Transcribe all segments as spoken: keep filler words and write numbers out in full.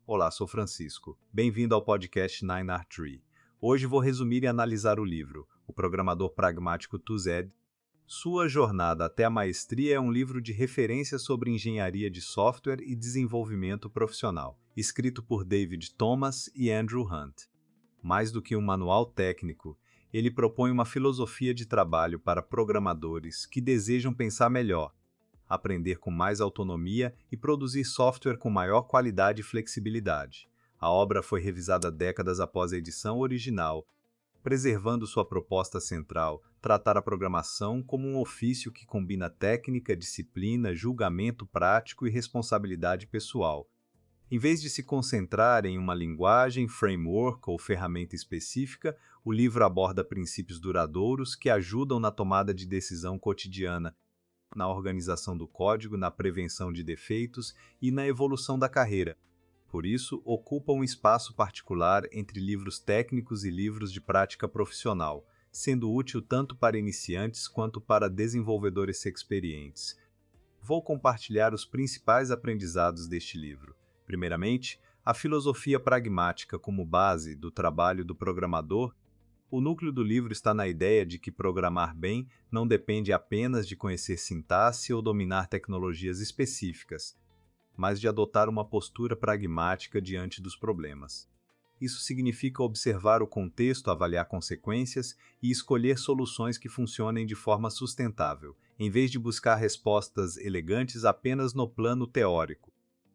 Olá, sou Francisco. Bem-vindo ao podcast Nine R Tree. Hoje vou resumir e analisar o livro O Programador Pragmático Tuzed. Sua Jornada até a Maestria é um livro de referência sobre engenharia de software e desenvolvimento profissional, escrito por David Thomas e Andrew Hunt. Mais do que um manual técnico, ele propõe uma filosofia de trabalho para programadores que desejam pensar melhor, aprender com mais autonomia e produzir software com maior qualidade e flexibilidade. A obra foi revisada décadas após a edição original, preservando sua proposta central, tratar a programação como um ofício que combina técnica, disciplina, julgamento prático e responsabilidade pessoal. Em vez de se concentrar em uma linguagem, framework ou ferramenta específica, o livro aborda princípios duradouros que ajudam na tomada de decisão cotidiana, na organização do código, na prevenção de defeitos e na evolução da carreira. Por isso, ocupa um espaço particular entre livros técnicos e livros de prática profissional, sendo útil tanto para iniciantes quanto para desenvolvedores experientes. Vou compartilhar os principais aprendizados deste livro. Primeiramente, a filosofia pragmática como base do trabalho do programador. O núcleo do livro está na ideia de que programar bem não depende apenas de conhecer sintaxe ou dominar tecnologias específicas, mas de adotar uma postura pragmática diante dos problemas. Isso significa observar o contexto, avaliar consequências e escolher soluções que funcionem de forma sustentável, em vez de buscar respostas elegantes apenas no plano teórico.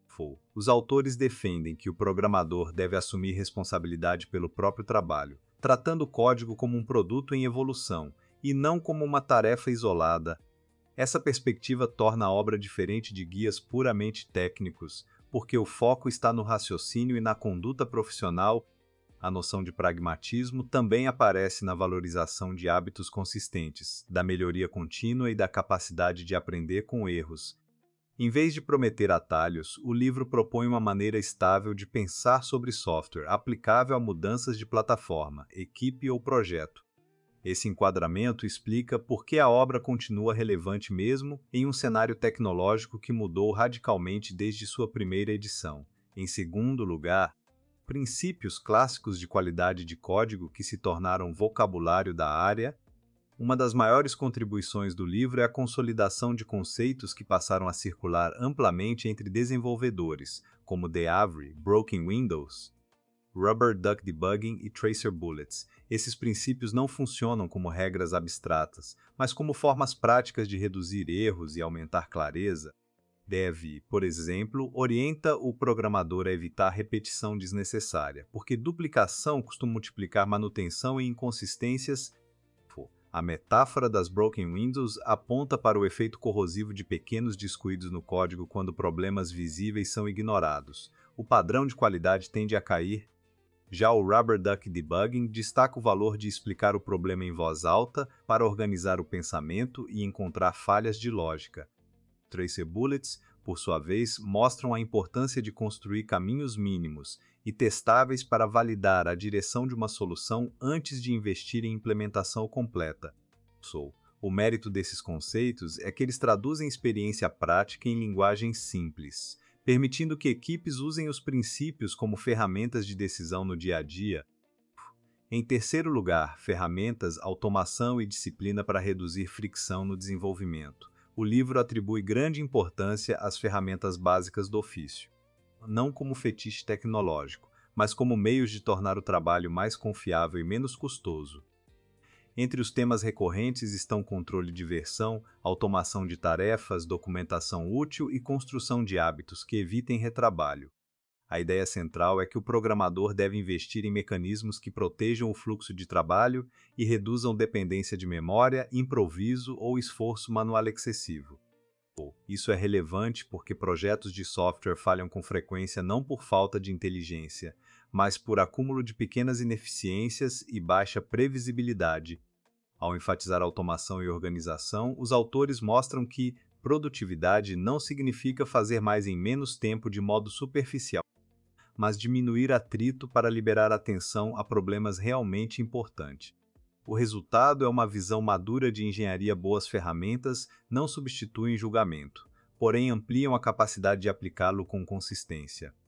Os autores defendem que o programador deve assumir responsabilidade pelo próprio trabalho, tratando o código como um produto em evolução, e não como uma tarefa isolada. Essa perspectiva torna a obra diferente de guias puramente técnicos, porque o foco está no raciocínio e na conduta profissional. A noção de pragmatismo também aparece na valorização de hábitos consistentes, da melhoria contínua e da capacidade de aprender com erros. Em vez de prometer atalhos, o livro propõe uma maneira estável de pensar sobre software, aplicável a mudanças de plataforma, equipe ou projeto. Esse enquadramento explica por que a obra continua relevante mesmo em um cenário tecnológico que mudou radicalmente desde sua primeira edição. Em segundo lugar, princípios clássicos de qualidade de código que se tornaram vocabulário da área. Uma das maiores contribuições do livro é a consolidação de conceitos que passaram a circular amplamente entre desenvolvedores, como The Average, Broken Windows, Rubber Duck Debugging e Tracer Bullets. Esses princípios não funcionam como regras abstratas, mas como formas práticas de reduzir erros e aumentar clareza. Deve, por exemplo, orienta o programador a evitar repetição desnecessária, porque duplicação costuma multiplicar manutenção e inconsistências. A metáfora das Broken Windows aponta para o efeito corrosivo de pequenos descuidos no código quando problemas visíveis são ignorados. O padrão de qualidade tende a cair. Já o Rubber Duck Debugging destaca o valor de explicar o problema em voz alta para organizar o pensamento e encontrar falhas de lógica. Tracer Bullets, por sua vez, mostram a importância de construir caminhos mínimos e testáveis para validar a direção de uma solução antes de investir em implementação completa. O mérito desses conceitos é que eles traduzem experiência prática em linguagem simples, permitindo que equipes usem os princípios como ferramentas de decisão no dia a dia. Em terceiro lugar, ferramentas, automação e disciplina para reduzir fricção no desenvolvimento. O livro atribui grande importância às ferramentas básicas do ofício, não como fetiche tecnológico, mas como meios de tornar o trabalho mais confiável e menos custoso. Entre os temas recorrentes estão controle de versão, automação de tarefas, documentação útil e construção de hábitos que evitem retrabalho. A ideia central é que o programador deve investir em mecanismos que protejam o fluxo de trabalho e reduzam dependência de memória, improviso ou esforço manual excessivo. Isso é relevante porque projetos de software falham com frequência não por falta de inteligência, mas por acúmulo de pequenas ineficiências e baixa previsibilidade. Ao enfatizar automação e organização, os autores mostram que produtividade não significa fazer mais em menos tempo de modo superficial, mas diminuir atrito para liberar atenção a problemas realmente importantes. O resultado é uma visão madura de engenharia. Boas ferramentas não substituem julgamento, porém ampliam a capacidade de aplicá-lo com consistência.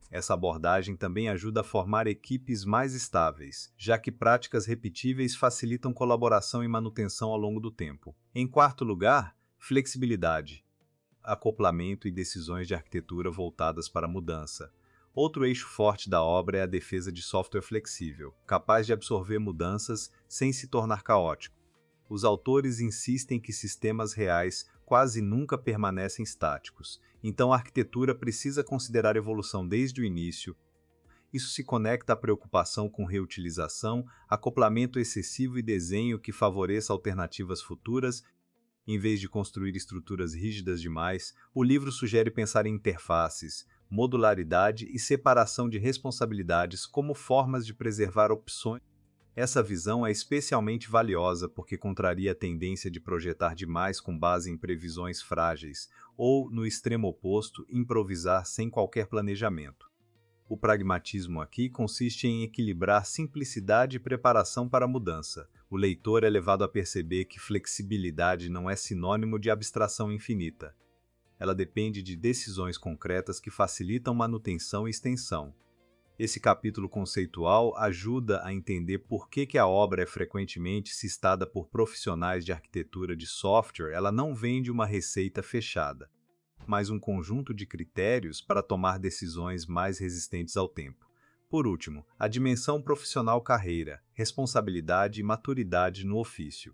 Essa abordagem também ajuda a formar equipes mais estáveis, já que práticas repetíveis facilitam colaboração e manutenção ao longo do tempo. Em quarto lugar, flexibilidade, acoplamento e decisões de arquitetura voltadas para a mudança. Outro eixo forte da obra é a defesa de software flexível, capaz de absorver mudanças sem se tornar caótico. Os autores insistem que sistemas reais quase nunca permanecem estáticos, então a arquitetura precisa considerar evolução desde o início. Isso se conecta à preocupação com reutilização, acoplamento excessivo e desenho que favoreça alternativas futuras. Em vez de construir estruturas rígidas demais, o livro sugere pensar em interfaces, modularidade e separação de responsabilidades como formas de preservar opções. Essa visão é especialmente valiosa porque contraria a tendência de projetar demais com base em previsões frágeis, ou, no extremo oposto, improvisar sem qualquer planejamento. O pragmatismo aqui consiste em equilibrar simplicidade e preparação para a mudança. O leitor é levado a perceber que flexibilidade não é sinônimo de abstração infinita. Ela depende de decisões concretas que facilitam manutenção e extensão. Esse capítulo conceitual ajuda a entender por que, que a obra é frequentemente citada por profissionais de arquitetura de software. Ela não vende uma receita fechada, mas um conjunto de critérios para tomar decisões mais resistentes ao tempo. Por último, a dimensão profissional carreira, responsabilidade e maturidade no ofício.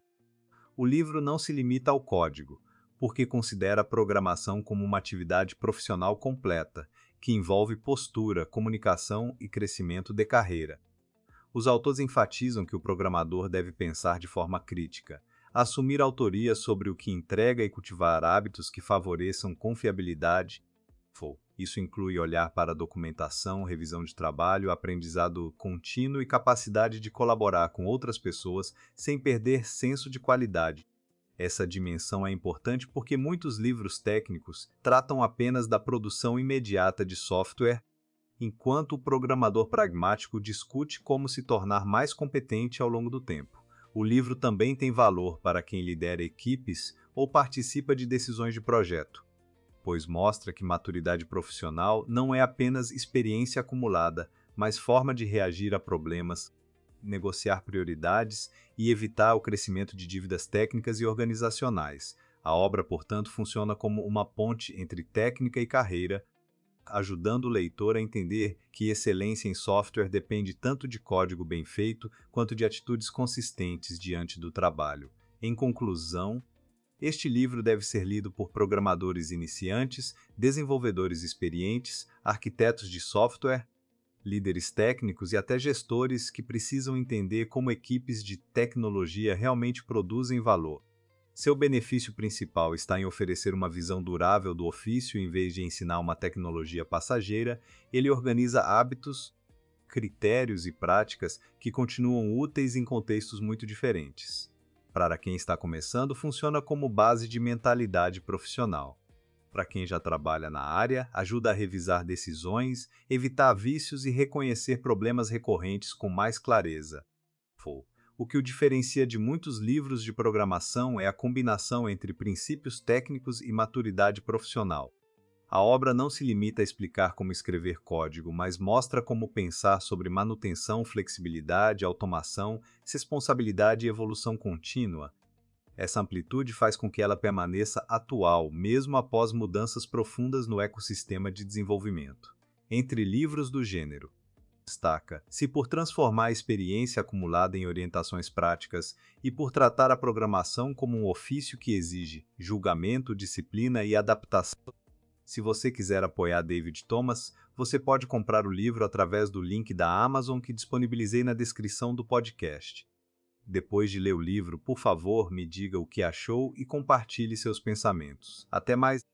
O livro não se limita ao código, porque considera a programação como uma atividade profissional completa, que envolve postura, comunicação e crescimento de carreira. Os autores enfatizam que o programador deve pensar de forma crítica, assumir autoria sobre o que entrega e cultivar hábitos que favoreçam confiabilidade. Isso inclui olhar para a documentação, revisão de trabalho, aprendizado contínuo e capacidade de colaborar com outras pessoas sem perder senso de qualidade. Essa dimensão é importante porque muitos livros técnicos tratam apenas da produção imediata de software, enquanto o programador pragmático discute como se tornar mais competente ao longo do tempo. O livro também tem valor para quem lidera equipes ou participa de decisões de projeto, pois mostra que maturidade profissional não é apenas experiência acumulada, mas forma de reagir a problemas, negociar prioridades e evitar o crescimento de dívidas técnicas e organizacionais. A obra, portanto, funciona como uma ponte entre técnica e carreira, ajudando o leitor a entender que excelência em software depende tanto de código bem feito quanto de atitudes consistentes diante do trabalho. Em conclusão, este livro deve ser lido por programadores iniciantes, desenvolvedores experientes, arquitetos de software, líderes técnicos e até gestores que precisam entender como equipes de tecnologia realmente produzem valor. Seu benefício principal está em oferecer uma visão durável do ofício em vez de ensinar uma tecnologia passageira. Ele organiza hábitos, critérios e práticas que continuam úteis em contextos muito diferentes. Para quem está começando, funciona como base de mentalidade profissional. Para quem já trabalha na área, ajuda a revisar decisões, evitar vícios e reconhecer problemas recorrentes com mais clareza. O que o diferencia de muitos livros de programação é a combinação entre princípios técnicos e maturidade profissional. A obra não se limita a explicar como escrever código, mas mostra como pensar sobre manutenção, flexibilidade, automação, responsabilidade e evolução contínua. Essa amplitude faz com que ela permaneça atual, mesmo após mudanças profundas no ecossistema de desenvolvimento. Entre livros do gênero, destaca-se por transformar a experiência acumulada em orientações práticas e por tratar a programação como um ofício que exige julgamento, disciplina e adaptação. Se você quiser apoiar David Thomas, você pode comprar o livro através do link da Amazon que disponibilizei na descrição do podcast. Depois de ler o livro, por favor, me diga o que achou e compartilhe seus pensamentos. Até mais!